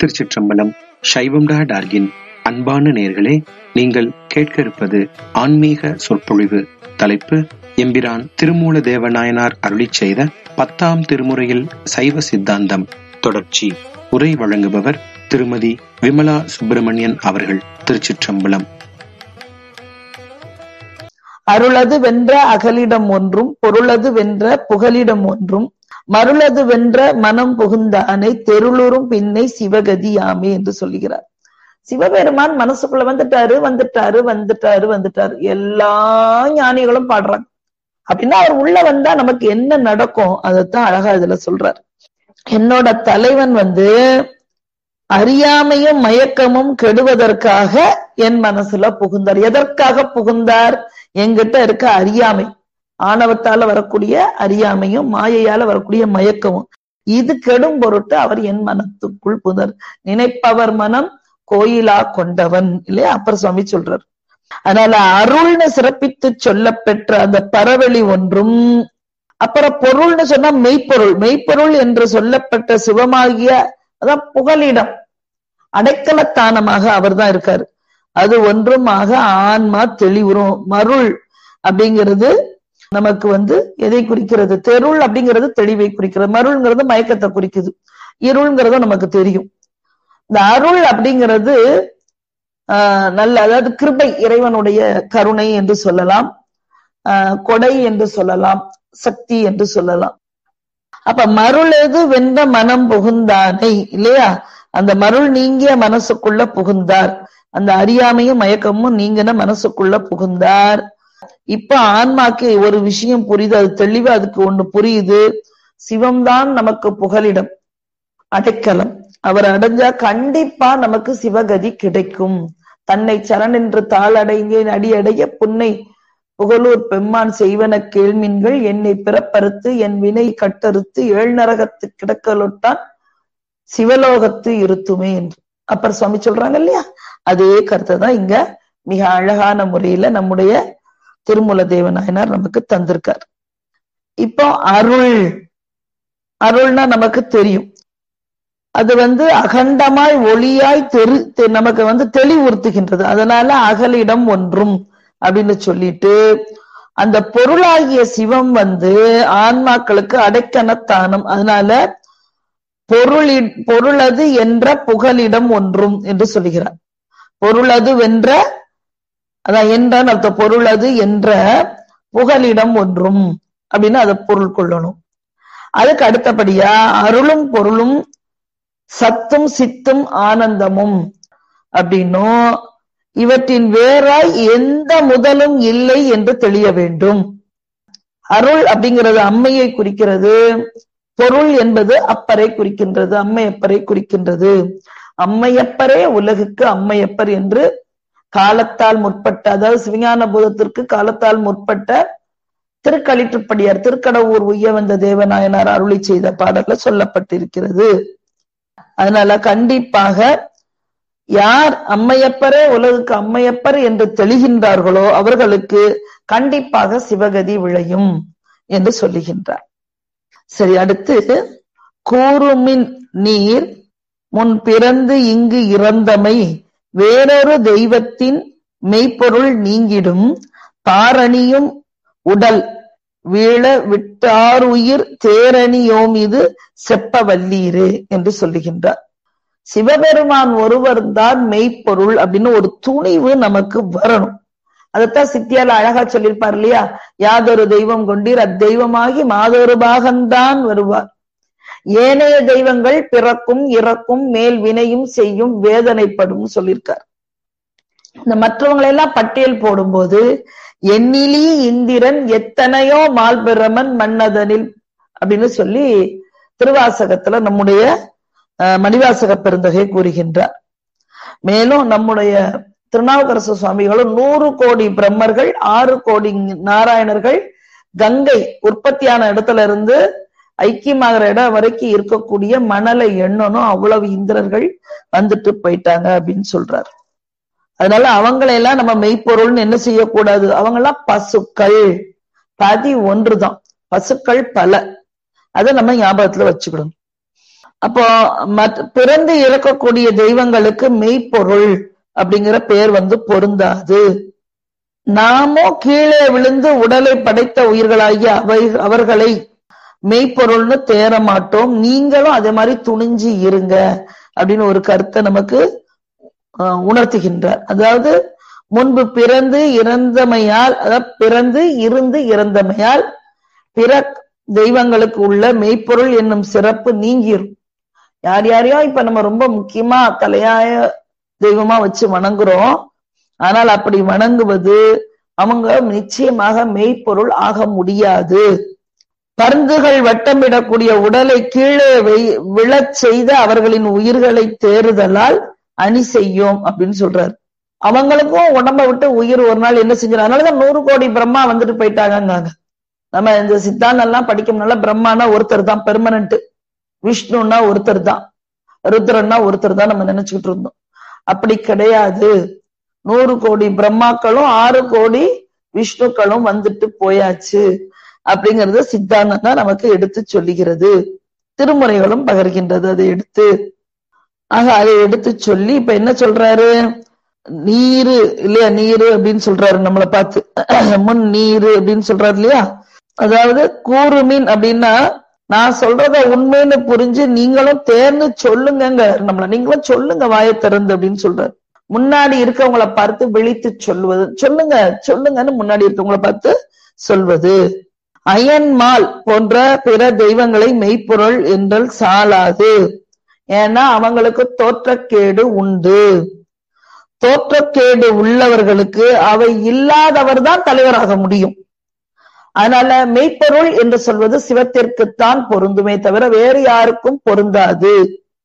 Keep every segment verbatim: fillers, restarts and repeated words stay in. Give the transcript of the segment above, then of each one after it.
திருச்சிற்றம்பலம். சைவம் டா டார்கின் அன்பான நேயர்களே, நீங்கள் கேட்க இருப்பது ஆன்மீக சொற்பொழிவு. தலைப்பு எம்பிரான் திருமூல தேவநாயனார் அருளிச் செய்த பத்தாம் திருமுறையில் சைவ சித்தாந்தம் தொடர்ச்சி. உரை வழங்குபவர் திருமதி விமலா சுப்பிரமணியன் அவர்கள். திருச்சிற்றம்பலம். அருளது வென்ற அகலிடம் ஒன்றும் பொருளது வென்ற புகலிடம் ஒன்றும் மருளது வென்ற மனம் புகுந்தானை தெருளுறும் பின்னை சிவகதி யாமே என்று சொல்லுகிறார். சிவபெருமான் மனசுக்குள்ள வந்துட்டாரு வந்துட்டாரு வந்துட்டாரு வந்துட்டாரு எல்லா ஞானிகளும் பாடுறாங்க. அப்படின்னா அவர் உள்ள வந்தா நமக்கு என்ன நடக்கும் அதைத்தான் அழகா இதுல சொல்றார். என்னோட தலைவன் வந்து அறியாமையும் மயக்கமும் கெடுவதற்காக என் மனசுல புகுந்தார். எதற்காக புகுந்தார்? என்கிட்ட இருக்க அறியாமை, ஆணவத்தால வரக்கூடிய அறியாமையும் மாயையால வரக்கூடிய மயக்கமும், இது கெடும் பொருட்டு அவர் என் மனத்துக்குள் புகுந்தார். நினைப்பவர் மனம் கோயிலா கொண்டவன் இல்லையா அப்பர் சுவாமி சொல்றார். அதனால அருள்னு சிறப்பித்து சொல்ல பெற்ற அந்த பரவெளி ஒன்றும், அப்புறம் பொருள்னு சொன்னா மெய்ப்பொருள், மெய்ப்பொருள் என்று சொல்லப்பட்ட சிவமாகிய அதான் புகலிடம், அடைக்கலத்தானமாக அவர் தான் இருக்காரு. அது ஒன்றுமாக ஆன்மா தெளிவுறும். மருள் அப்படிங்கிறது நமக்கு வந்து எதை குறிக்கிறது? தெருள் அப்படிங்கிறது தெளிவை குறிக்கிறது, மருள்ங்கிறது மயக்கத்தை குறிக்குது, இருள்ங்கிறது நமக்கு தெரியும். இந்த அருள் அப்படிங்கிறது ஆஹ் நல்ல, அதாவது கிருபை, இறைவனுடைய கருணை என்று சொல்லலாம், ஆஹ் கொடை என்று சொல்லலாம், சக்தி என்று சொல்லலாம். அப்ப மருளது வென்ற மனம் புகுந்தானை இல்லையா, அந்த மருள் நீங்கிய மனசுக்குள்ள புகுந்தார், அந்த அறியாமையும் மயக்கமும் நீங்கின மனசுக்குள்ள புகுந்தார். இப்ப ஆன்மாக்கு ஒரு விஷயம் புரியுது, அது தெளிவா அதுக்கு ஒண்ணு புரியுது. சிவம்தான் நமக்கு புகலிடம், அடைக்கலம். அவர் அடைஞ்சா கண்டிப்பா நமக்கு சிவகதி கிடைக்கும். தன்னை சரணென்று தாளடைந்தேன் அடியடைய புன்னை புகழூர் பெம்மான் செய்வன கேள்மின்கள் என்னை பிறப்பறுத்து என் வினை கட்டறுத்து ஏழ் நரகத்து கிடக்கலொட்டான் சிவலோகத்து இருத்துமே என்று அப்பர் சுவாமி சொல்றாங்க இல்லையா. அதே கருத்தை தான் இங்க மிக அழகான முறையில நம்முடைய திருமூல தேவநாயனார் நமக்கு தந்திருக்கார். இப்போ அருள், அருள்னா நமக்கு தெரியும், அது வந்து அகண்டமாய் ஒளியாய் தெரு நமக்கு வந்து தெளிவுறுத்துகின்றது. அதனால அகலிடம் ஒன்றும் அப்படின்னு சொல்லிட்டு அந்த பொருளாகிய சிவம் வந்து ஆன்மாக்களுக்கு அடைக்கணத்தானம். அதனால பொருளி பொருளது என்ற புகலிடம் ஒன்றும் என்று சொல்லுகிறார். பொருளது வென்ற அதான் என்றான் அர்த்த, பொருளது என்ற புகலிடம் ஒன்றும் அப்படின்னு அதை பொருள் கொள்ளணும். அதுக்கு அடுத்தபடியா அருளும் பொருளும் சத்தும் சித்தும் ஆனந்தமும் அப்படின்னும் இவற்றின் வேறாய் எந்த முதலும் இல்லை என்று தெளிய வேண்டும். அருள் அப்படிங்கிறது அம்மையை குறிக்கிறது, பொருள் என்பது அப்பரை குறிக்கின்றது, அம்மையப்பரை குறிக்கின்றது. அம்மையப்பரே உலகுக்கு அம்மையப்பர் என்று காலத்தால் முற்பட்ட, அதாவது சிவஞான பூதத்திற்கு காலத்தால் முற்பட்ட திருக்களிற்றுப்படியார் திருக்கடவுர் உய்ய வந்த தேவநாயனார் அருளி செய்த பாடல்ல சொல்லப்பட்டிருக்கிறது. அதனால கண்டிப்பாக யார் அம்மையப்பரே உலகுக்கு அம்மையப்பர் என்று தெளிகின்றார்களோ அவர்களுக்கு கண்டிப்பாக சிவகதி விளையும் என்று சொல்லுகின்றார். சரி, அடுத்து கூறுமின் நீர் முன் பிறந்து இங்கு இறந்தமை வேறொரு தெய்வத்தின் மெய்ப்பொருள் நீங்கிடும் தாரணியும் உடல் வீழ விட்டாருயிர் தேரணியோம் இது செப்ப வல்லீரே என்று சொல்லுகின்றார். சிவபெருமான் ஒருவர் தான் மெய்ப்பொருள் அப்படின்னு ஒரு துணிவு நமக்கு வரணும். அதைத்தான் சித்தியால அழகா சொல்லியிருப்பார் இல்லையா, யாதொரு தெய்வம் கொண்டீர் அத்தெய்வமாகி மாதொரு பாகம்தான் வருவார், ஏனைய தெய்வங்கள் பிறக்கும் இறக்கும் மேல் வினையும் செய்யும் வேதனைப்படும் சொல்லியிருக்கார். இந்த மற்றவங்களை எல்லாம் பட்டியல் போடும்போது எண்ணிலி இந்திரன் எத்தனையோ மால்பிரமன் மன்னதனில் அப்படின்னு சொல்லி திருவாசகத்துல நம்முடைய மணிவாசக பெருந்தகை கூறுகின்றார். மேலும் நம்முடைய திருநாவுக்கரசு சுவாமிகளும் நூறு கோடி பிரம்மர்கள் ஆறு கோடி நாராயணர்கள் கங்கை உற்பத்தியான இடத்துல இருந்து ஐக்கியமாகிற இடம் வரைக்கும் இருக்கக்கூடிய மணலை எண்ணணும், அவ்வளவு இந்திரர்கள் வந்துட்டு போயிட்டாங்க அப்படின்னு சொல்றாரு. அதனால அவங்களையெல்லாம் நம்ம மெய்ப்பொருள்னு என்ன செய்யக்கூடாது, அவங்கெல்லாம் பசுக்கள், பதி ஒன்றுதான், பசுக்கள் பல, அதை நம்ம ஞாபகத்துல வச்சுக்கணும். அப்போ பிறந்து இறக்கக்கூடிய தெய்வங்களுக்கு மெய்ப்பொருள் அப்படிங்கிற பெயர் வந்து பொருந்தாது. நாமோ கீழே விழுந்து உடலை படைத்த உயிர்களாகிய அவை அவர்களை மெய்ப்பொருள்னு தேர மாட்டோம், நீங்களும் அதே மாதிரி துணிஞ்சு இருங்க அப்படின்னு ஒரு கருத்தை நமக்கு உணர்த்துகின்றார். அதாவது முன்பு பிறந்து இறந்தமையால், அதாவது பிறந்து இருந்து இறந்தமையால் பிற தெய்வங்களுக்கு உள்ள மெய்ப்பொருள் என்னும் சிறப்பு நீங்கிரும். யார் யாரையோ இப்ப நம்ம ரொம்ப முக்கியமா தலையாய தெய்வமா வச்சு வணங்குறோம். ஆனால் அப்படி வணங்குவது அவங்க நிச்சயமாக மெய்ப்பொருள் ஆக முடியாது. பருந்துகள் வட்டமிடக்கூடிய உடலை கீழே விழச் செய்த அவர்களின் உயிர்களை தேறுதலால் அணி செய்யும் அப்படின்னு சொல்றாரு. அவங்களுக்கும் உடம்ப விட்டு உயிர் ஒரு நாள் என்ன செஞ்சிடும். அதனாலதான் நூறு கோடி பிரம்மா வந்துட்டு போயிட்டாங்க. நம்ம இந்த சித்தாந்தம் எல்லாம் படிக்கணும்னால பிரம்மானா ஒருத்தர் தான் பெர்மனன்ட், விஷ்ணுன்னா ஒருத்தர் தான், ருத்ரன்னா ஒருத்தர் தான் நம்ம நினைச்சுக்கிட்டு இருந்தோம். அப்படி கிடையாது. நூறு கோடி பிரம்மாக்களும் ஆறு கோடி விஷ்ணுக்களும் வந்துட்டு போயாச்சு அப்படிங்கறது சித்தாந்தம் தான் நமக்கு எடுத்து சொல்லுகிறது. திருமுறைகளும் பகர்கின்றது அதை எடுத்து. ஆக அதை எடுத்து சொல்லி இப்ப என்ன சொல்றாரு, நீரு இல்லையா, நீரு அப்படின்னு சொல்றாரு நம்மளை பார்த்து. முன் நீரு அப்படின்னு சொல்றாரு இல்லையா. அதாவது கூறுமீன் அப்படின்னா நான் சொல்றத உண்மைன்னு புரிஞ்சு நீங்களும் தேர்ந்து சொல்லுங்க, நம்மள நீங்களும் சொல்லுங்க வாயை திறந்து அப்படின்னு சொல்றாரு. முன்னாடி இருக்கவங்களை பார்த்து விழித்து சொல்லுவது, சொல்லுங்க சொல்லுங்கன்னு முன்னாடி இருக்கவங்களை பார்த்து சொல்வது. அயன்மால் போன்ற பிற தெய்வங்களை மெய்ப்பொருள் என்றால் சாலாது. ஏன்னா அவங்களுக்கு தோற்றக்கேடு உண்டு. தோற்றக்கேடு உள்ளவர்களுக்கு அவை இல்லாதவர் தான் தலைவராக முடியும். அதனால மெய்ப்பொருள் என்று சொல்வது சிவத்திற்குத்தான் பொருந்துமே தவிர வேறு யாருக்கும் பொருந்தாது.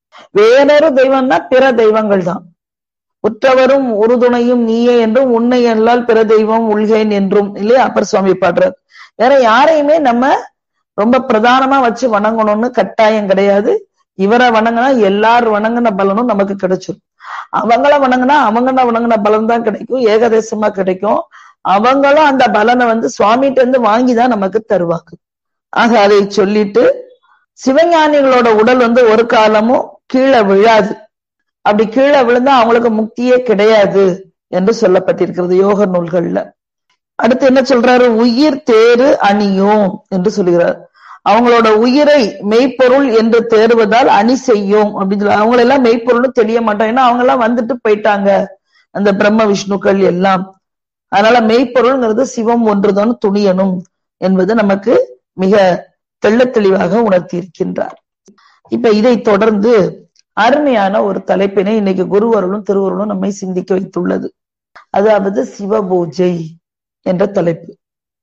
வேறொரு தெய்வம்னா பிற தெய்வங்கள் தான். உற்றவரும் உறுதுணையும் நீயே என்றும் உன்னை அல்லால் பிற தெய்வம் உள்கேன் என்றும் இல்லையா அப்பர் சுவாமி பாடுறார். வேற யாரையுமே நம்ம ரொம்ப பிரதானமா வச்சு வணங்கணும்னு கட்டாயம் கிடையாது. இவரை வணங்கினா எல்லாரும் வணங்கின பலனும் நமக்கு கிடைச்சிடும். அவங்கள வணங்கினா அவங்கள வணங்கின பலன் தான் கிடைக்கும், ஏகதேசமா கிடைக்கும். அவங்களும் அந்த பலனை வந்து சுவாமிகிட்ட இருந்து வாங்கிதான் நமக்கு தருவாங்க. ஆக அதை சொல்லிட்டு சிவஞானிகளோட உடல் வந்து ஒரு காலமும் கீழே விழாது. அப்படி கீழே விழுந்தா அவங்களுக்கு முக்தியே கிடையாது என்று சொல்லப்பட்டிருக்கிறது யோக நூல்கள்ல. அடுத்து என்ன சொல்றாரு, உயிர் தேறு அணியும் என்று சொல்லுகிறார். அவங்களோட உயிரை மெய்ப்பொருள் என்று தேறுவதால் அணி செய்யும் அப்படின்னு சொல்ல. அவங்கள எல்லாம் மெய்ப்பொருள்னு தெரிய மாட்டோம், ஏன்னா அவங்க எல்லாம் வந்துட்டு போயிட்டாங்க அந்த பிரம்ம விஷ்ணுக்கள் எல்லாம். அதனால மெய்ப்பொருள்ங்கிறது சிவம் ஒன்றுதான் துணியணும் என்பது நமக்கு மிக தெள்ள தெளிவாக உணர்த்தி இருக்கின்றார். இப்ப இதை தொடர்ந்து அருமையான ஒரு தலைப்பினை இன்னைக்கு குருவருளும் திருவருளும் நம்மை சிந்திக்க வைத்துள்ளது. அதாவது சிவபூஜை என்ற தலைப்பு.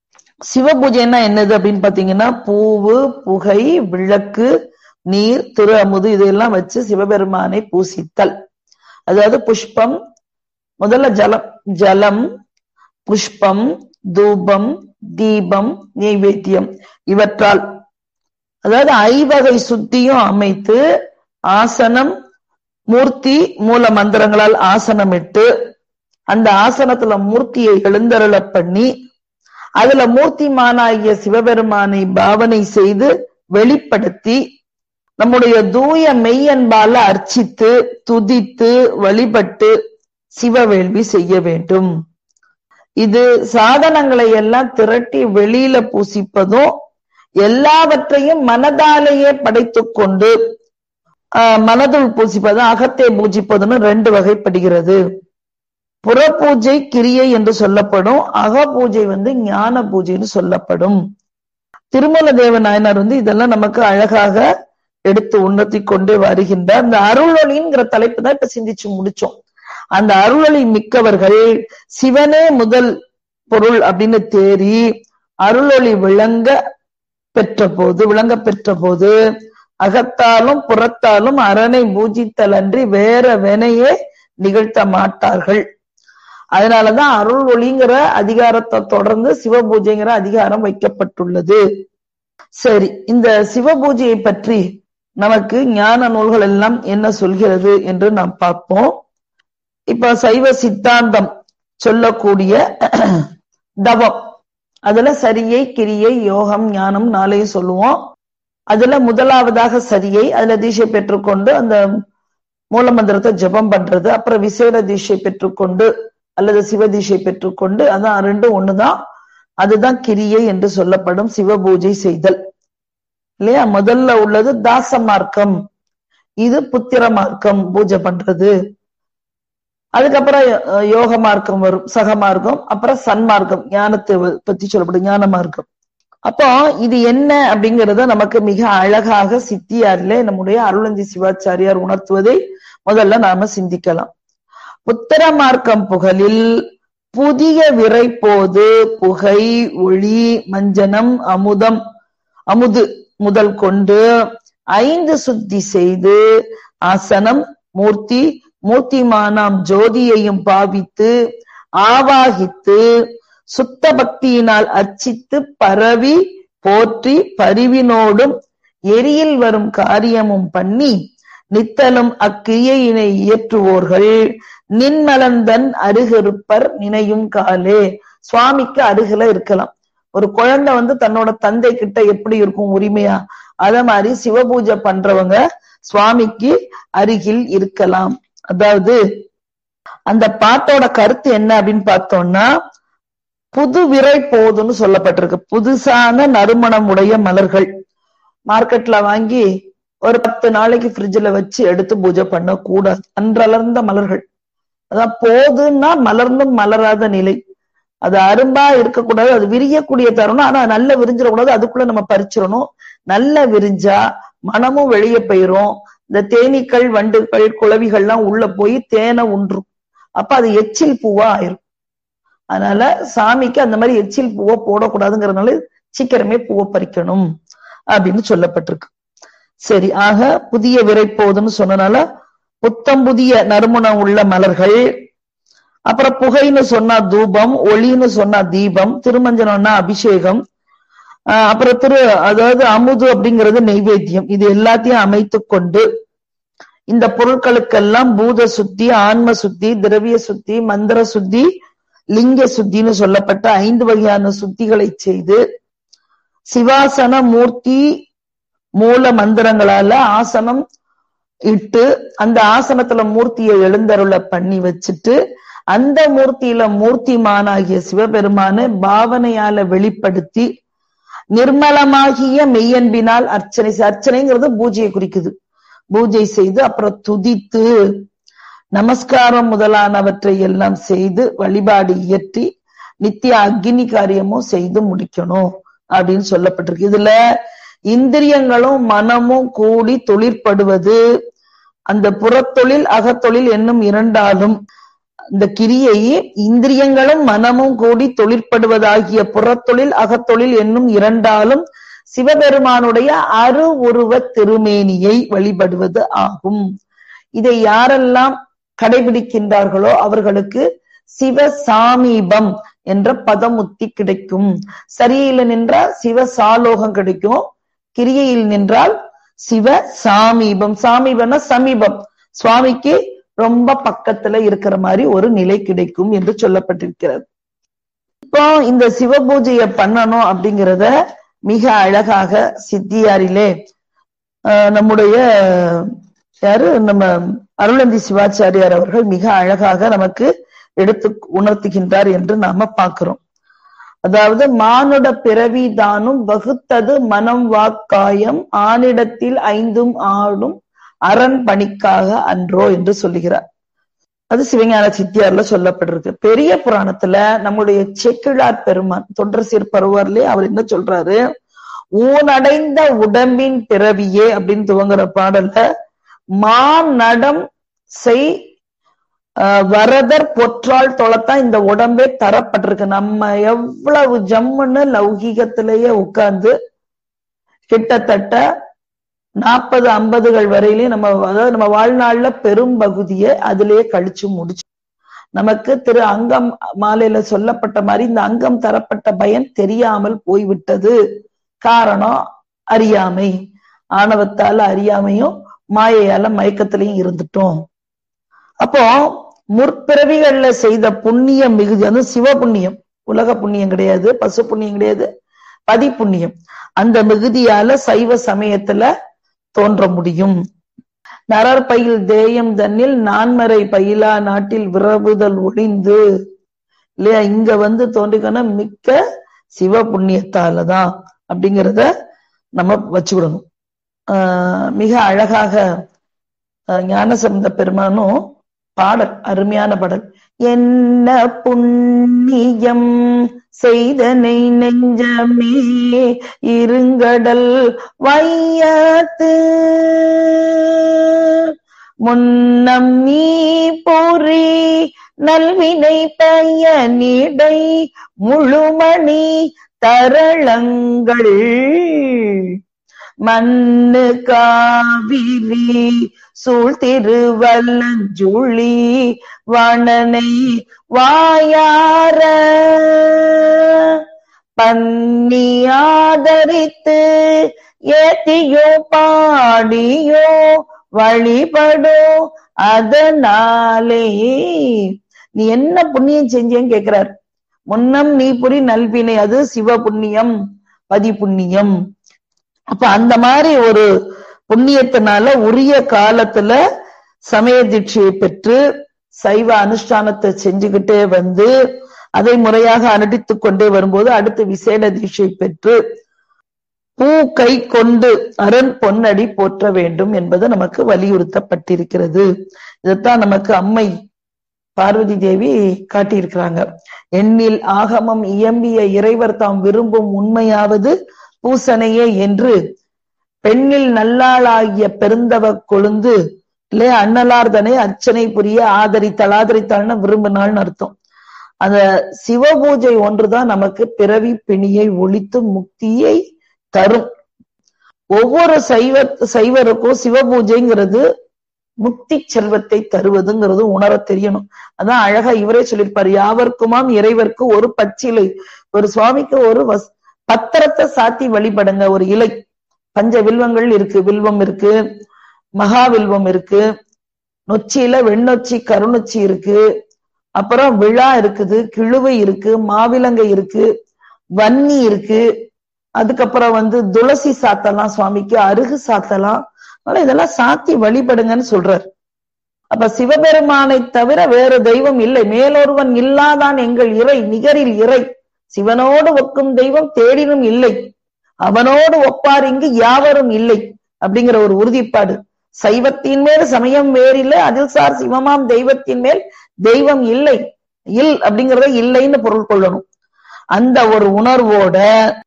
சிவபூஜைன்னா என்னது அப்படின்னு பாத்தீங்கன்னா, பூவு புகை விளக்கு நீர் திரு அமுது இதையெல்லாம் வச்சு சிவபெருமானை பூசித்தல். அதாவது புஷ்பம், முதல்ல ஜலம் ஜலம் புஷ்பம் தூபம் தீபம் நெய்வேத்தியம் இவற்றால், அதாவது ஐவகை சுத்தியும் அமைத்து ஆசனம் மூர்த்தி மூல மந்திரங்களால் ஆசனமிட்டு அந்த ஆசனத்துல மூர்த்தியை எழுந்தருள பண்ணி அதுல மூர்த்திமானாகிய சிவபெருமானை பாவனை செய்து வெளிப்படுத்தி நம்முடைய தூய மெய்யன்பால அர்ச்சித்து துதித்து வழிபட்டு சிவவேள்வி செய்ய வேண்டும். இது சாதனங்களை எல்லாம் திரட்டி வெளியில பூசிப்பதும் எல்லாவற்றையும் மனதாலேயே படைத்து கொண்டு ஆஹ் மனதுள் பூசிப்பதும் அகத்தை பூஜிப்பதுன்னு ரெண்டு வகைப்படுகிறது. புற பூஜை கிரியை என்று சொல்லப்படும், அக பூஜை வந்து ஞான பூஜைன்னு சொல்லப்படும். திருமூல தேவ நாயனார் வந்து இதெல்லாம் நமக்கு அழகாக எடுத்து உணர்த்தி கொண்டே வருகின்றார். இந்த அருளொளிங்கிற தலைப்பு தான் இப்ப சிந்திச்சு முடிச்சோம். அந்த அருளொளி மிக்கவர்கள் சிவனே முதல் பொருள் அப்படின்னு தேறி அருளொளி விளங்க பெற்ற போது விளங்க பெற்ற போது அகத்தாலும் புறத்தாலும் அரணை பூஜித்தல் அன்றி வேற வினையே நிகழ்த்த மாட்டார்கள். அதனாலதான் அருள் ஒளிங்கிற அதிகாரத்தை தொடர்ந்து சிவபூஜைங்கிற அதிகாரம் வைக்கப்பட்டுள்ளது. சரி, இந்த சிவபூஜையை பற்றி நமக்கு ஞான நூல்கள் எல்லாம் என்ன சொல்கிறது என்று நாம் பார்ப்போம். இப்ப சைவ சித்தாந்தம் சொல்லக்கூடிய தவம், அதுல சரியை கிரியை யோகம் ஞானம் நாளையும் சொல்லுவோம். அதுல முதலாவதாக சரியை, அதுல தீட்சை பெற்றுக்கொண்டு அந்த மூலமந்திரத்தை ஜபம் பண்றது, அப்புறம் விசேட தீட்சை பெற்றுக்கொண்டு அல்லது சிவதீட்சை பெற்றுக்கொண்டு, அதான் ரெண்டும் ஒண்ணுதான். அதுதான் கிரியை என்று சொல்லப்படும் சிவ பூஜை செய்தல் இல்லையா. முதல்ல உள்ளது தாச மார்க்கம், இது புத்திர மார்க்கம் பூஜை பண்றது. அதுக்கப்புறம் யோக மார்க்கம் வரும், சக மார்க்கம், அப்புறம் சன்மார்க்கம் ஞானத்தை பத்தி சொல்லப்படும் ஞான மார்க்கம். அப்போ இது என்ன அப்படிங்கறத நமக்கு மிக அழகாக சித்தியாரிலே நம்முடைய அருளந்தி சிவாச்சாரியார் உணர்த்துவதை முதல்ல நாம சிந்திக்கலாம். புத்திர மார்க்கம் புகழில் புதிய விரைப்போது புகை, ஒளி, மஞ்சனம், அமுதம் அமுது முதல் கொண்டு ஐந்து சுத்தி செய்து ஆசனம், மூர்த்தி, மூர்த்திமானாம் ஜோதியையும் பாவித்து ஆவாகித்து சுத்த பக்தியினால் அர்ச்சித்து பரவி போற்றி பரிவினோடும் எரியில் வரும் காரியமும் பண்ணி நித்தலும் அக்கிரியையினை இயற்றுவோர்கள் நின்மலந்தன் அருகிருப்பர் நினையும் காலே. சுவாமிக்கு அருகில இருக்கலாம். ஒரு குழந்தை வந்து தன்னோட தந்தை கிட்ட எப்படி இருக்கும் உரிமையா, அத மாதிரி சிவபூஜை பண்றவங்க சுவாமிக்கு அருகில் இருக்கலாம். அதாவது அந்த பாட்டோட கருத்து என்ன அப்படின்னு பார்த்தோம்னா, புது விரை போதுன்னு சொல்லப்பட்டிருக்கு. புதுசான நறுமணம் உடைய மலர்கள் மார்க்கெட்ல வாங்கி ஒரு பத்து நாளைக்கு ஃப்ரிட்ஜ்ல வச்சு எடுத்து பூஜை பண்ண கூடாது. அன்றலர்ந்த மலர்கள், அதான் போதுன்னா மலர்ந்தும் மலராத நிலை. அது அரும்பா இருக்கக்கூடாது, அது விரியக்கூடிய தருணம். ஆனா நல்ல விரிஞ்சிடக்கூடாது, அதுக்குள்ள நம்ம பறிச்சிடணும். நல்ல விரிஞ்சா மனமும் வெளியே போயிரும். இந்த தேனீக்கள், வண்டுகள், குளவிகள்லாம் உள்ள போய் தேனை உன்றும். அப்ப அது எச்சில் பூவா ஆயிரும். அதனால சாமிக்கு அந்த மாதிரி எச்சில் பூவை போடக்கூடாதுங்கிறதுனால சீக்கிரமே பூவை பறிக்கணும் அப்படின்னு சொல்லப்பட்டிருக்கு. சரி, ஆக புதிய விரை போதுன்னு சொன்னனால புத்தம் புதிய நறுமணம் உள்ள மலர்கள், அப்புறம் புகைன்னு சொன்னா தூபம், ஒளின்னு சொன்னா தீபம், திருமஞ்சனம்னா அபிஷேகம், ஆஹ் அப்புறம் திரு அதாவது அமுது அப்படிங்கிறது நெய்வேத்தியம். இது எல்லாத்தையும் அமைத்து கொண்டு இந்த பொருட்களுக்கெல்லாம் பூத சுத்தி, ஆன்ம சுத்தி, திரவிய சுத்தி, மந்திர சுத்தி, லிங்க சுத்தின்னு சொல்லப்பட்ட ஐந்து வகையான சுத்திகளை செய்து சிவாசன மூர்த்தி மூல மந்திரங்களால ஆசனம் இட்டு அந்த ஆசனத்துல மூர்த்தியை எழுந்தருள பண்ணி வச்சுட்டு அந்த மூர்த்தியில மூர்த்திமானாகிய சிவபெருமான பாவனையால வெளிப்படுத்தி நிர்மலமாகிய மெய்யன்பினால் அர்ச்சனை, அர்ச்சனைங்கிறது பூஜையை குறிக்குது. பூஜை செய்து அப்புறம் துதித்து நமஸ்காரம் முதலானவற்றை எல்லாம் செய்து வழிபாடு இயற்றி நித்திய அக்னி காரியமும் செய்து முடிக்கணும் அப்படின்னு சொல்லப்பட்டிருக்கு. இதுல இந்திரியங்களும் மனமும் கூடி தொழிற்படுவது, அந்த புறத்தொழில் அகத்தொழில் என்னும் இரண்டாலும் இந்த கிரியை இந்திரியங்களும் மனமும் கூடி தொழிற்படுவதாகிய புறத்தொழில் அகத்தொழில் என்னும் இரண்டாலும் சிவபெருமானுடைய அரு உருவ திருமேனியை வழிபடுவது ஆகும். இதை யாரெல்லாம் கடைபிடிக்கின்றார்களோ அவர்களுக்கு சிவ சாமீபம் என்ற பதமுத்தி கிடைக்கும். சரியில நின்றால் சிவ சாலோகம் கிடைக்கும், கிரியையில் நின்றால் சிவ சாமீபம். சாமீபம்னா சமீபம், சுவாமிக்கு ரொம்ப பக்கத்துல இருக்கிற மாதிரி ஒரு நிலை கிடைக்கும் என்று சொல்லப்பட்டிருக்கிறது. இப்போ இந்த சிவ பூஜையை பண்ணணும் அப்படிங்கிறத மிக அழகாக சித்தியாரிலே ஆஹ் நம்முடைய யாரு நம்ம அருளந்தி சிவாச்சாரியார் அவர்கள் மிக அழகாக நமக்கு எடுத்து உணர்த்துகின்றார் என்று நாம பார்க்கிறோம். அதாவது மானுட பிறவி தானும் வகுத்தது மனம் வாக்காயம் ஆனிடத்தில் ஐந்தும் ஆடும் அரண் பணிக்காக அன்றோ என்று சொல்லுகிறார். அது சிவஞான சித்தியார்ல சொல்லப்பட்டிருக்கு. பெரிய புராணத்துல நம்முடைய செக்கிழார் பெருமான் தொண்டர் சீர் பருவர்லே அவர் என்ன சொல்றாரு, ஊனடைந்த உடம்பின் பிறவியே அப்படின்னு துவங்குற பாடல்ல மாநடம் செய் வரதர் பொற்றால் தொலைத்தான் இந்த உடம்பே தரப்பட்டிருக்கு. நம்ம எவ்வளவு ஜம்முன்னு லௌகீகத்திலேயே உட்கார்ந்து கிட்டத்தட்ட நாற்பது ஐம்பதுகள் வரையிலையும் நம்ம அதாவது நம்ம வாழ்நாள்ல பெரும் பகுதியை அதிலேயே கழிச்சு முடிச்சு. நமக்கு திரு அங்கம் மாலையில சொல்லப்பட்ட மாதிரி இந்த அங்கம் தரப்பட்ட பயன் தெரியாமல் போய்விட்டது. காரணம் அறியாமை, ஆணவத்தால அறியாமையும் மாயையால மயக்கத்திலையும் இருந்துட்டோம். அப்போ முற்பிறவிகள்ல செய்த புண்ணியம் மிகுதி, அது சிவ புண்ணியம், உலக புண்ணியம் கிடையாது, பசு புண்ணியம் கிடையாது, பதி புண்ணியம். அந்த மிகுதியால சைவ சமயத்துல தோன்ற முடியும். நரர் பயில் தேயம் தன்னில் நான்மறை பயிலா நாட்டில் விரவுதல் ஒளிந்து இல்லையா, இங்க வந்து தோன்றிக்கணும் மிக்க சிவ புண்ணியத்தாலதான் அப்படிங்கிறத நம்ம வச்சுக்கிடணும். ஆஹ் மிக அழகாக ஞானசம்பந்த பெருமானும் பாடல், அருமையான பாடல். என்ன புண்ணியம் செய்தனை நெஞ்சமே இருங்கடல் வையத்து முன்னம் நீ பொறி நல்வினை பயனிடை முழுமணி தரளங்கள் மண்ணு காவிரி சூழ் திருவல்லஞ்சுழி வாணனை வாயார பன்னி ஆதரித்து ஏத்தியோ பாடியோ வழிபடோ அதனாலே. நீ என்ன புண்ணியம் செஞ்சேன்னு கேக்குறார். முன்னம் நீ புரி நல்வினை, அது சிவ புண்ணியம், பதி புண்ணியம். அப்ப அந்த மாதிரி ஒரு புண்ணியத்தினால உரிய காலத்துல சமய தீட்சையை பெற்று சைவ அனுஷ்டானத்தை செஞ்சுக்கிட்டே வந்து அதை முறையாக அனுட்டித்து கொண்டே வரும்போது அடுத்து விசேட தீட்சை பெற்று பூ கை கொண்டு அரண் பொன்னடி போற்ற வேண்டும் என்பது நமக்கு வலியுறுத்தப்பட்டிருக்கிறது. இதைத்தான் நமக்கு அம்மை பார்வதி தேவி காட்டியிருக்கிறாங்க. எண்ணில் ஆகமம் இயம்பிய இறைவர் தாம் விரும்பும் உண்மையாவது பூசனையே என்று பெண்ணில் நல்லாளாகிய பெருந்தவ கொழுந்து இல்லையா அண்ணலார்தனை அர்ச்சனை புரிய ஆதரித்தாள். ஆதரித்தாள்னா விரும்பினாள்னு அர்த்தம். அந்த சிவ பூஜை ஒன்றுதான் நமக்கு பிறவி பிணியை ஒழித்து முக்தியை தரும். ஒவ்வொரு சைவ சைவருக்கும் சிவ பூஜைங்கிறது முக்தி செல்வத்தை தருவதுங்கிறது உணர தெரியணும். அதான் அழகா இவரே சொல்லியிருப்பாரு, யாவர்க்குமாம் இறைவர்க்கு ஒரு பச்சிலை, ஒரு சுவாமிக்கு ஒரு வஸ் பத்திரத்தை சாத்தி வழிபடுங்க. ஒரு இலை, பஞ்ச வில்வங்கள் இருக்கு, வில்வம் இருக்கு, மகா வில்வம் இருக்கு, நொச்சியில வெண்ணொச்சி கருநொச்சி இருக்கு, அப்புறம் விழா இருக்குது, கிழுவை இருக்கு, மாவிலங்கை இருக்கு, வன்னி இருக்கு, அதுக்கப்புறம் வந்து துளசி சாத்தலாம், சுவாமிக்கு அருகு சாத்தலாம். அதனால இதெல்லாம் சாத்தி வழிபடுங்கன்னு சொல்றார். அப்ப சிவபெருமானை தவிர வேறு தெய்வம் இல்லை. மேலொருவன் இல்லாதான் எங்கள் இறை, நிகரில் இறை, சிவனோடு ஒக்கும் தெய்வம் தேடினும் இல்லை, அவனோடு ஒப்பார் இங்கு யாவரும் இல்லை அப்படிங்கிற ஒரு உறுதிப்பாடு. சைவத்தின் மேல் சமயம் வேறில்லை, அதில் சார் சிவமாம் தெய்வத்தின் மேல் தெய்வம் இல்லை, இல் அப்படிங்கிறத இல்லைன்னு பொருள் கொள்ளணும். அந்த ஒரு உணர்வோட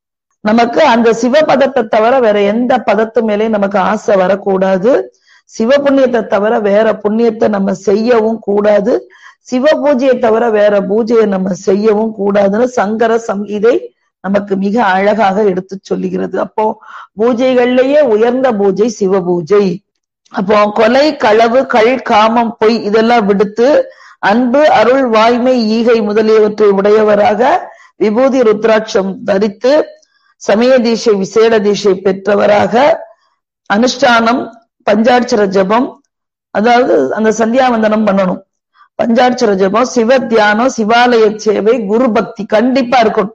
நமக்கு அந்த சிவபதத்தை தவிர வேற எந்த பதத்து மேலே நமக்கு ஆசை வரக்கூடாது. சிவ புண்ணியத்தை தவிர வேற புண்ணியத்தை நம்ம செய்யவும் கூடாது. சிவ பூஜையை தவிர வேற பூஜையை நம்ம செய்யவும் கூடாதுன்னு சங்கர சங்கீதை நமக்கு மிக அழகாக எடுத்து சொல்லுகிறது. அப்போ பூஜைகள்லயே உயர்ந்த பூஜை சிவ பூஜை. அப்போ கொலை, களவு, கள், காமம், பொய் இதெல்லாம் விடுத்து அன்பு, அருள், வாய்மை, ஈகை முதலியவற்றை உடையவராக விபூதி ருத்ராட்சம் தரித்து சமய தீட்சை விசேட தீட்சை பெற்றவராக அனுஷ்டானம், பஞ்சாட்சர ஜபம், அதாவது அந்த சந்தியாவந்தனம் பண்ணணும், பஞ்சாட்சர ஜபம், சிவ தியானம், சிவாலய சேவை, குரு பக்தி கண்டிப்பா இருக்கணும்.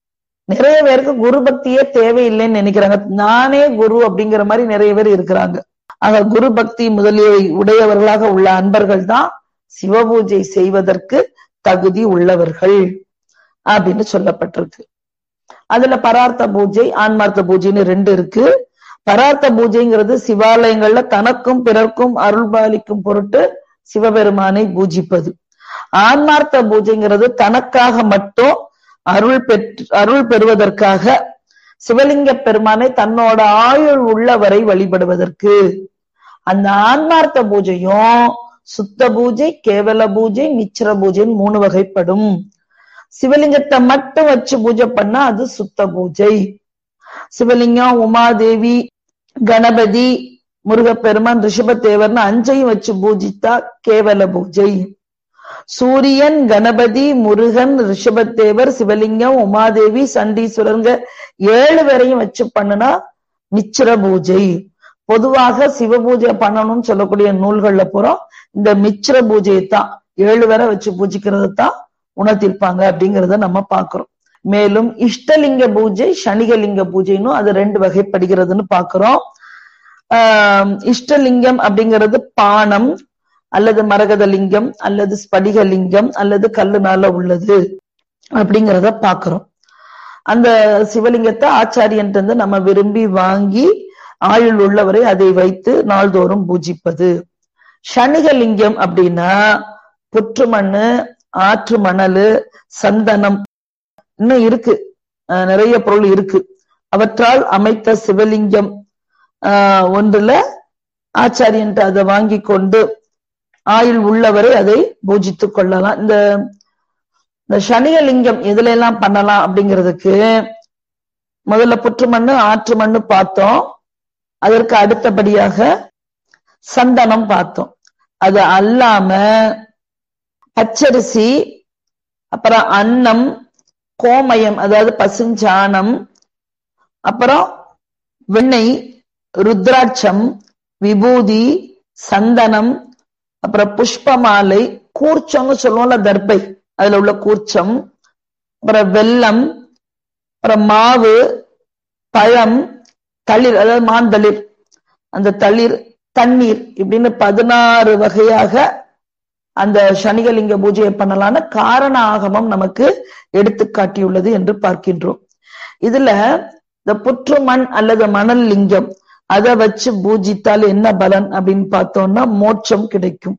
நிறைய பேருக்கு குரு பக்தியே தேவையில்லைன்னு நினைக்கிறாங்க. நானே குரு அப்படிங்கிற மாதிரி நிறைய பேர் இருக்கிறாங்க. ஆக குரு பக்தி முதலிய உடையவர்களாக உள்ள அன்பர்கள் தான் சிவபூஜை செய்வதற்கு தகுதி உள்ளவர்கள் அப்படின்னு சொல்லப்பட்டிருக்கு. அதுல பரார்த்த பூஜை, ஆன்மார்த்த பூஜைன்னு ரெண்டு இருக்கு. பரார்த்த பூஜைங்கிறது சிவாலயங்கள்ல தனக்கும் பிறர்க்கும் அருள் பாலிக்கும் பொருட்டு சிவபெருமானை பூஜிப்பது. ஆன்மார்த்த பூஜைங்கிறது தனக்காக மட்டும் அருள் பெற்று அருள் பெறுவதற்காக சிவலிங்க பெருமானை தன்னோட ஆயுள் உள்ளவரை வழிபடுவதற்கு. அந்த ஆன்மார்த்த பூஜையும் சுத்த பூஜை, கேவல பூஜை, நிச்சர பூஜைன்னு மூணு வகைப்படும். சிவலிங்கத்தை மட்டும் வச்சு பூஜை பண்ணா அது சுத்த பூஜை. சிவலிங்கம், உமாதேவி, கணபதி, முருகப்பெருமான், ரிஷபதேவர்னு அஞ்சையும் வச்சு பூஜித்தா கேவல பூஜை. சூரியன், கணபதி, முருகன், ரிஷபதேவர், சிவலிங்கம், உமாதேவி, சண்டீஸ்வரங்க ஏழு பேரையும் வச்சு பண்ணுனா மிச்சிர பூஜை. பொதுவாக சிவ பூஜை பண்ணணும்னு சொல்லக்கூடிய நூல்கள்ல பூரா இந்த மிச்சிர பூஜையை தான் ஏழு பேரை வச்சு பூஜிக்கிறது தான் உணர்த்திருப்பாங்க அப்படிங்கிறத நம்ம பாக்குறோம். மேலும் இஷ்டலிங்க பூஜை, சனிகலிங்க பூஜைன்னு அது ரெண்டு வகைப்படுகிறதுன்னு பாக்குறோம். ஆஹ் இஷ்டலிங்கம் அப்படிங்கிறது பானம் அல்லது மரகத லிங்கம் அல்லது ஸ்படிக லிங்கம் அல்லது கல்லுனால உள்ளது அப்படிங்கிறத பாக்குறோம். அந்த சிவலிங்கத்தை ஆச்சாரியன் வந்து நம்ம விரும்பி வாங்கி ஆயுள் உள்ளவரை அதை வைத்து நாள்தோறும் பூஜிப்பது. சனிகலிங்கம் அப்படின்னா புற்று மண்ணு, ஆற்று மணலு, சந்தனம் இன்னும் இருக்கு, நிறைய பொருள் இருக்கு. அவற்றால் அமைத்த சிவலிங்கம் ஆஹ் ஒன்றுல ஆச்சாரியன் அதை வாங்கி கொண்டு ஆயுள் உள்ளவரை அதை பூஜித்துக் கொள்ளலாம். இந்த இந்த சனிகலிங்கம் எதுல எல்லாம் பண்ணலாம் அப்படிங்கிறதுக்கு முதல்ல புற்று மண்ணு, ஆற்று மண்ணு பார்த்தோம். அதற்கு அடுத்தபடியாக சந்தனம் பார்த்தோம். அது அல்லாம பச்சரிசி, அப்புறம் அன்னம், கோமயம் அதாவது பசுஞ்சாணம், அப்புறம் வெண்ணெய், ருத்ராட்சம், விபூதி, சந்தனம், அப்புறம் புஷ்பமாலை, கூர்ச்சம்னு சொல்லுவோம்ல தர்பை, அதுல உள்ள கூர்ச்சம், அப்புறம் வெல்லம், அப்புறம் மாவு, பழம், தளிர் அதாவது மாந்தளிர், அந்த தளிர், தண்ணீர், இப்படின்னு பதினாறு வகையாக அந்த சனிகலிங்க பூஜையை பண்ணலான்னு காரண ஆகமம் நமக்கு எடுத்து காட்டியுள்ளது என்று பார்க்கின்றோம். இதுல இந்த புற்று மண் அல்லது மணல் லிங்கம் அதை வச்சு பூஜித்தால் என்ன பலன் அப்படின்னு பார்த்தோம்னா மோட்சம் கிடைக்கும்.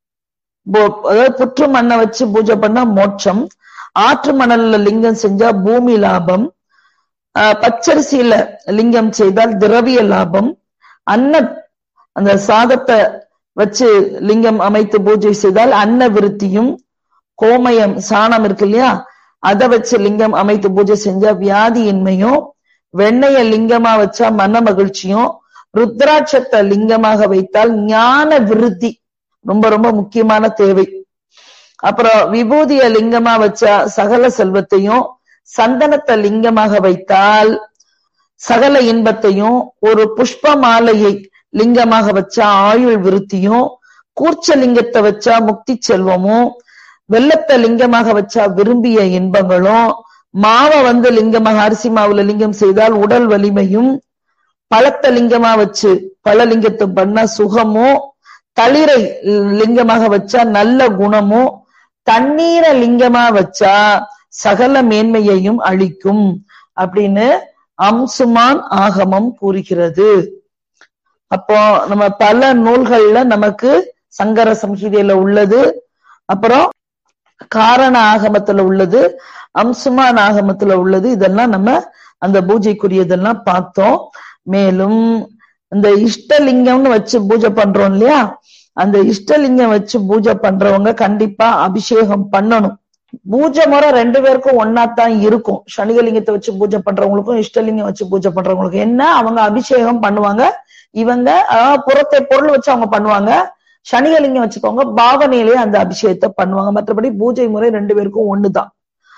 அதாவது புற்று மண்ணை வச்சு பூஜை பண்ணா மோட்சம், ஆற்று மணல்ல லிங்கம் செஞ்சா பூமி லாபம், ஆஹ் பச்சரிசியில லிங்கம் செய்தால் திரவிய லாபம், அன்ன அந்த சாதத்தை வச்சு லிங்கம் அமைத்து பூஜை செய்தால் அன்ன விருத்தியும், கோமயம் சாணம் இருக்கு இல்லையா அதை வச்சு லிங்கம் அமைத்து பூஜை செஞ்சா வியாதியின்மையும், வெண்ணைய லிங்கமா வச்சா மன மகிழ்ச்சியும், ருத்ராட்சத்தை லிங்கமாக வைத்தால் ஞான விருத்தி ரொம்ப ரொம்ப முக்கியமான தேவை. அப்புறம் விபூதிய லிங்கமா வச்சா சகல செல்வத்தையும், சந்தனத்தை லிங்கமாக வைத்தால் சகல இன்பத்தையும், ஒரு புஷ்ப மாலையை லிங்கமாக வச்சா ஆயுள் விருத்தியும், கூர்ச்ச லிங்கத்தை வச்சா முக்தி செல்வமும், வெள்ளத்தை லிங்கமாக வச்சா விரும்பிய இன்பங்களும், மாவை வந்து லிங்கமாக அரிசி மாவுல லிங்கம் செய்தால் உடல் வலிமையும், பழத்தை லிங்கமா வச்சு பழ லிங்கத்தை பண்ணா சுகமும், தளிரை லிங்கமாக வச்சா நல்ல குணமும், தண்ணீரை லிங்கமா வச்சா சகல மேன்மையையும் அளிக்கும் அப்படின்னு அம்சுமான் ஆகமம் கூறுகிறது. அப்போ நம்ம பல நூல்கள்ல நமக்கு சங்கர சம்ஹிதையில உள்ளது, அப்புறம் காரண ஆகமத்துல உள்ளது, அம்சுமான் ஆகமத்துல உள்ளது, இதெல்லாம் நம்ம அந்த பூஜைக்குரியதெல்லாம் பார்த்தோம். மேலும் இந்த இஷ்டலிங்கம்னு வச்சு பூஜை பண்றோம் இல்லையா, அந்த இஷ்டலிங்கம் வச்சு பூஜை பண்றவங்க கண்டிப்பா அபிஷேகம் பண்ணணும். பூஜை முறை ரெண்டு பேருக்கும் ஒன்னாத்தான் இருக்கும். சனிகலிங்கத்தை வச்சு பூஜை பண்றவங்களுக்கும் இஷ்டலிங்கம் வச்சு பூஜை பண்றவங்களுக்கும் என்ன, அவங்க அபிஷேகம் பண்ணுவாங்க. இவங்க புறத்தை பொருள் வச்சு அவங்க பண்ணுவாங்க. சனிகலிங்கம் வச்சுக்கோங்க பாவனையிலேயே அந்த அபிஷேகத்தை பண்ணுவாங்க. மற்றபடி பூஜை முறை ரெண்டு பேருக்கும் ஒண்ணுதான்.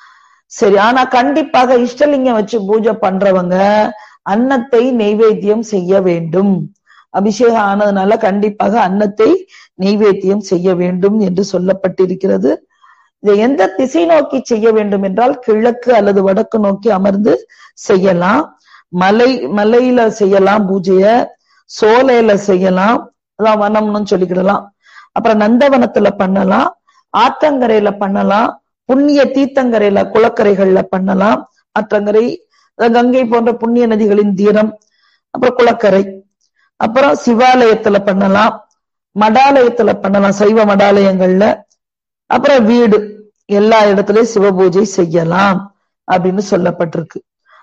சரி, ஆனா கண்டிப்பாக இஷ்டலிங்கம் வச்சு பூஜை பண்றவங்க அன்னத்தை நெய்வேத்தியம் செய்ய வேண்டும். அபிஷேகம் ஆனதுனால கண்டிப்பாக அன்னத்தை நெய்வேத்தியம் செய்ய வேண்டும் என்று சொல்லப்பட்டிருக்கிறது. இதை எந்த திசை நோக்கி செய்ய வேண்டும் என்றால் கிழக்கு அல்லது வடக்கு நோக்கி அமர்ந்து செய்யலாம். மலை மலையில செய்யலாம் பூஜைய, சோலையில செய்யலாம், அதான் வனம்னு சொல்லிக்கிடலாம். அப்புறம் நந்தவனத்துல பண்ணலாம், ஆற்றங்கரையில பண்ணலாம், புண்ணிய தீர்த்தங்கரையில குளக்கரைகள்ல பண்ணலாம். ஆற்றங்கரை கங்கை போன்ற புண்ணிய நதிகளின் தீரம், அப்புறம் குளக்கரை, அப்புறம் சிவாலயத்துல பண்ணலாம், மடாலயத்துல பண்ணலாம், சைவ மடாலயங்கள்ல, அப்புறம் வீடு, எல்லா இடத்துலயும் சிவ பூஜை செய்யலாம் அப்படின்னு சொல்லப்பட்டிருக்கு.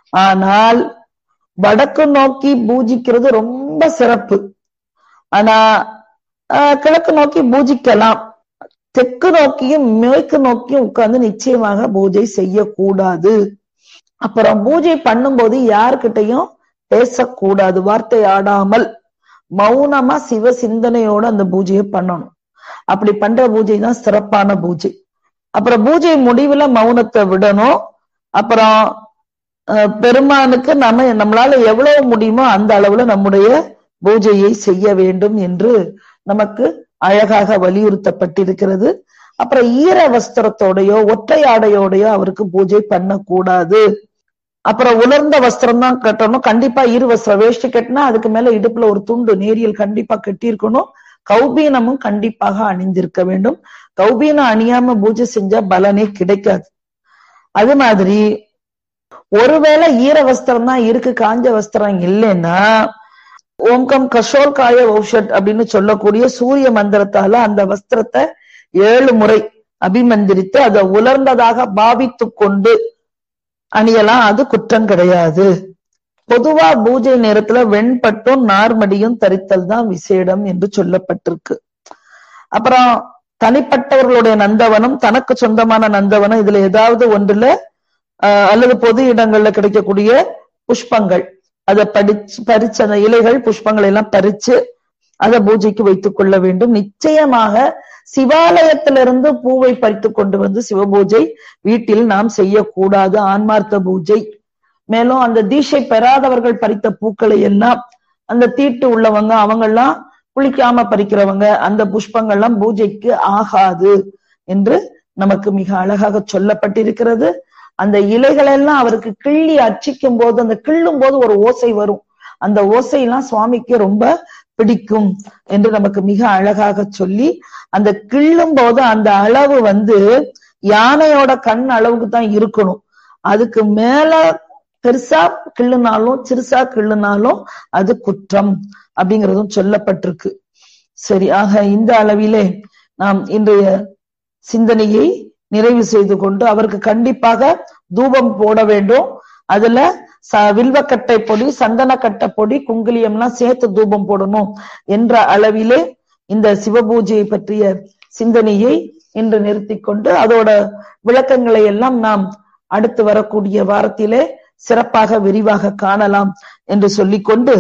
ஆனால் வடக்கு நோக்கி பூஜிக்கிறது ரொம்ப சிறப்பு. ஆனா கிழக்கு நோக்கி பூஜிக்கலாம். தெற்கு நோக்கியும் மேற்கு நோக்கியும் உட்கார்ந்து நிச்சயமாக பூஜை செய்யக்கூடாது. அப்புறம் பூஜை பண்ணும்போது யாருக்கிட்டையும் பேசக்கூடாது, வார்த்தை ஆடாமல் மௌனமா சிவ சிந்தனையோட அந்த பூஜையை பண்ணணும். அப்படி பண்ற பூஜை தான் சிறப்பான பூஜை. அப்புறம் பூஜை முடிவுல மௌனத்தை விடணும். அப்புறம் பெருமானுக்கு நம்ம நம்மளால எவ்வளவு முடியுமோ அந்த அளவுல நம்முடைய பூஜையை செய்ய வேண்டும் என்று நமக்கு அழகாக வலியுறுத்தப்பட்டிருக்கிறது. அப்புறம் ஈர வஸ்திரத்தோடையோ ஒற்றை ஆடையோடையோ அவருக்கு பூஜை பண்ணக்கூடாது. அப்புறம் உலர்ந்த வஸ்திரம் தான் கட்டணும். கண்டிப்பா இரு வஸ்திரம், வேஷ்டி கட்டினா அதுக்கு மேல இடுப்புல ஒரு துண்டு நேரியல் கண்டிப்பா கட்டியிருக்கணும். கௌபீனமும் கண்டிப்பாக அணிந்திருக்க வேண்டும். கௌபீனம் அணியாம பூஜை செஞ்சா பலனே கிடைக்காது. அது மாதிரி ஒருவேளை ஈர வஸ்திரம் தான் இருக்கு, காஞ்ச வஸ்திரம் இல்லைன்னா ஓம்கம் கஷோல் காய ஓஷட் அப்படின்னு சொல்லக்கூடிய சூரிய மந்திரத்தால அந்த வஸ்திரத்தை ஏழு முறை அபிமந்திரித்து அதை உலர்ந்ததாக பாவித்து கொண்டு அணியலாம். அது குற்றம் கிடையாது. பொதுவா பூஜை நேரத்துல வெண்பட்டும் நார்மடியும் தரித்தல் தான் விசேடம் என்று சொல்லப்பட்டிருக்கு. அப்புறம் தனிப்பட்டவர்களுடைய நந்தவனம், தனக்கு சொந்தமான நந்தவனம், இதுல ஏதாவது ஒன்றுல அஹ் அல்லது பொது இடங்கள்ல கிடைக்கக்கூடிய புஷ்பங்கள் அதை படிச்சு பறிச்சு அந்த இலைகள் புஷ்பங்களை எல்லாம் பறிச்சு அதை பூஜைக்கு வைத்துக் கொள்ள வேண்டும். நிச்சயமாக சிவாலயத்திலிருந்து பூவை பறித்து கொண்டு வந்து சிவபூஜை வீட்டில் நாம் செய்யக்கூடாது, ஆன்மார்த்த பூஜை. மேலும் அந்த தீட்சை பெறாதவர்கள் பறித்த பூக்களை எல்லாம், அந்த தீட்டு உள்ளவங்க அவங்கெல்லாம் குளிக்காம பறிக்கிறவங்க, அந்த புஷ்பங்கள்லாம் பூஜைக்கு ஆகாது என்று நமக்கு மிக அழகாக சொல்லப்பட்டிருக்கிறது. அந்த இலைகள் எல்லாம் அவருக்கு கிள்ளி அர்ச்சிக்கும் போது அந்த கிள்ளும் போது ஒரு ஓசை வரும். அந்த ஓசையெல்லாம் சுவாமிக்கு ரொம்ப பிடிக்கும் என்று நமக்கு மிக அழகாக சொல்லி, அந்த கிள்ளும் போது அந்த அளவு வந்து யானையோட கண் அளவுக்கு தான் இருக்கணும். அதுக்கு மேல பெருசா கிள்ளுனாலும் சிறுசா கிள்ளுனாலும் அது குற்றம் அப்படிங்கிறதும் சொல்லப்பட்டிருக்கு. சரி, ஆக இந்த அளவிலே நாம் இன்றைய சிந்தனையை நிறைவு செய்து கொண்டு அவருக்கு கண்டிப்பாக தூபம் போட வேண்டும். அதுல வில்வக்கட்டை பொடி, சந்தனக்கட்டை பொடி, குங்குலியம்லாம் சேர்த்து தூபம் போடணும் என்ற அளவிலே இந்த சிவபூஜையை பற்றிய சிந்தனையை இன்று நிறுத்தி கொண்டு அதோட விளக்கங்களை எல்லாம் நாம் அடுத்து வரக்கூடிய வாரத்திலே சிறப்பாக விரிவாக காணலாம் என்று சொல்லிக்கொண்டு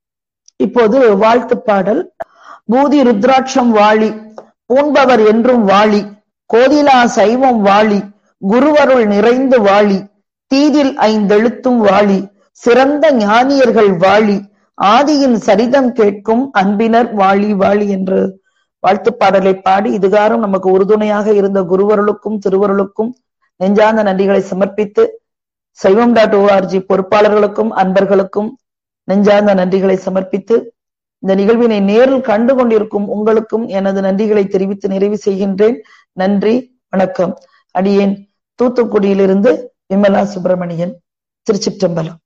இப்போது வாழ்த்து பாடல். பூதி ருத்ராட்சம் வாழி, பூண்பவர் என்றும் வாழி, கோதிலா சைவம் வாழி, குருவருள் நிறைந்து வாழி, தீதில் ஐந்தெழுத்தும் வாழி, சிறந்த ஞானியர்கள் வாழி, ஆதியின் சரிதம் கேட்கும் அன்பினர் வாழி வாழி என்று வாழ்த்து பாடலை பாடி இதுகாரும் நமக்கு உறுதுணையாக இருந்த குருவருளுக்கும் திருவருளுக்கும் நெஞ்சார்ந்த நன்றிகளை சமர்ப்பித்து, சைவம் டாட் ஓஆர்ஜி பொறுப்பாளர்களுக்கும் அன்பர்களுக்கும் நெஞ்சார்ந்த நன்றிகளை சமர்ப்பித்து, இந்த நிகழ்வினை நேரில் கண்டு கொண்டிருக்கும் உங்களுக்கும் எனது நன்றிகளை தெரிவித்து நிறைவு செய்கின்றேன். நன்றி, வணக்கம். அடியேன் தூத்துக்குடியிலிருந்து விமலா சுப்பிரமணியன், திருச்சிற்றம்பலம்.